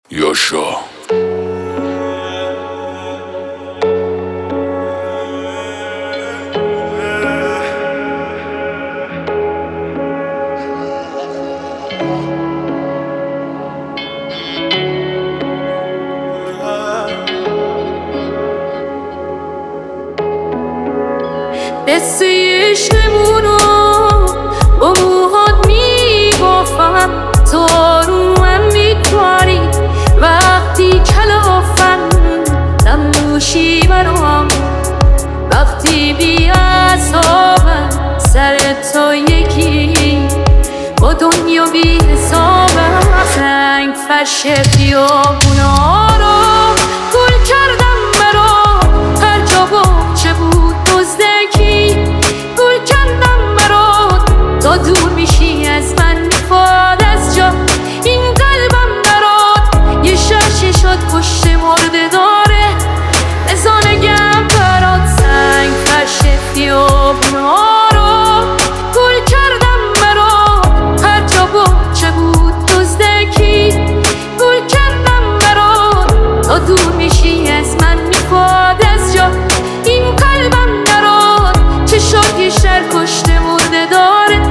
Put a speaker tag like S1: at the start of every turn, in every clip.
S1: یاشا
S2: قصه عشقمونو با موهات میبافم، تو رو هم میتوانی وقتی کلافم دم نوشی برام، وقتی بی اعصابم سر تو یکی با دنیا بی حسابم. سنگ فرش خیابونا رو گل کردم برات، هر جا باغچه بود دزدکی گل کردم برات. تا دور میشی از من میخواد از جا این قلبم برات، یه شرشی شد پشت مرده داره بزانگم برات. سنگ فرش خیابونا رو گل کردم برات، هر جا باغچه بود دزدکی گل کردم برات. تا دور میشی از من میخواد از جا این قلبم برات، چه شد یه شر کشته مرده داره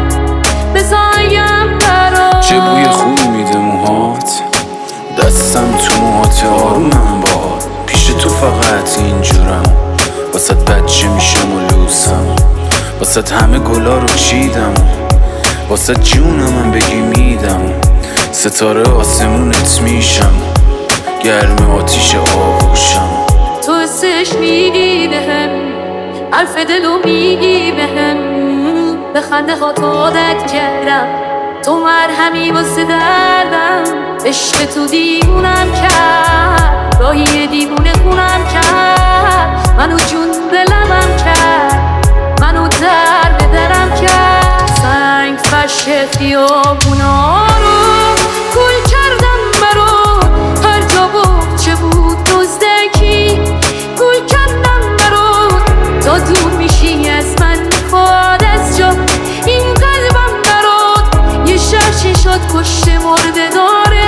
S2: بزایم برات.
S3: چه بوی خوبی میده موهات، دستم تو موهات آرومم باد. پیش تو فقط اینجورم، واسه بچه میشم و لوسم، واسه همه گلا رو چیدم، واسه جونم هم بگی میدم. ستاره آسمونت میشم، گرم آتیش آغوشم.
S2: تو حسش میگی بهم، حرف دلو میگی بهم، به خنده هات عادت کردم، تو مرهمی واسه دردم. عشق تو دیوونم کرد، راهی دیوونه خونم کرد، منو جون دلمم کرد، منو در به درم کرد. سنگ فرش خیابونا رو گل کردم برات، هر جا باغچه بود دزدکی گل کردم برات. تا دور میشی از من میخواد از جا این قلبم برات، یه شرشی شد پشت مرده داره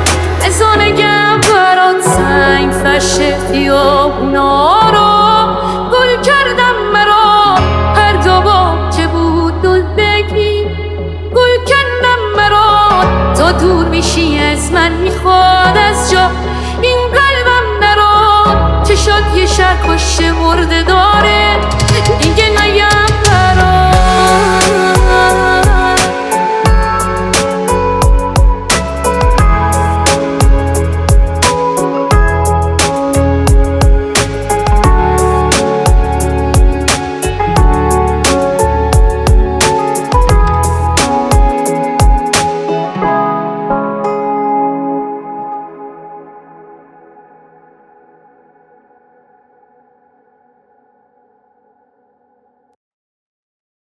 S2: بزانگم برات. سنگ فرش خیابونا رو گل کردم برات، هر جا باغچه بود دزدکی گل کردم برات. تا دور میشی از من میخواد از جا این قلبم برات، چه شد یه شر کشته مرده داره